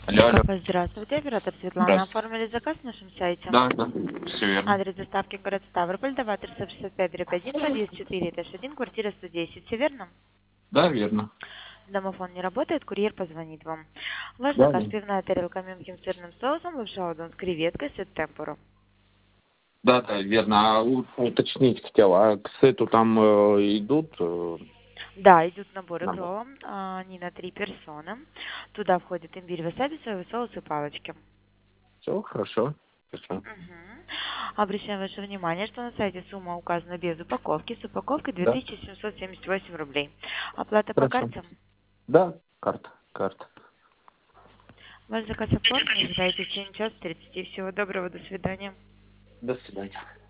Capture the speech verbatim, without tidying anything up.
Алло, алло. Здравствуйте, оператор Светлана. Здравствуйте. Оформили заказ на нашем сайте. Да, да, все верно. Адрес доставки город Ставрополь, дома триста шестьдесят пять дробь один, подъезд четыре, этаж один, квартира сто десять. Все верно? Да, верно. Домофон не работает, курьер позвонит вам. Ваш Да, заказ да. пивная тарелка мягким сырным соусом, лапша удон с креветкой, сет темпуро. Да, да, верно. А у- уточнить хотел, а к сету там э, идут э, Да, идут наборы набор? крова, а, они на три персоны. Туда входит имбирь, васаби, соевый соус и палочки. Все, хорошо. Хорошо. Мгм. Обращаем ваше внимание, что на сайте сумма указана без упаковки. С упаковкой Да, две тысячи семьсот семьдесят восемь рублей. Оплата по хорошо. карте. Да, карта, карта. Ваш заказ оформлен. Ожидайте в течение часа тридцати. Всего доброго. До свидания. До свидания.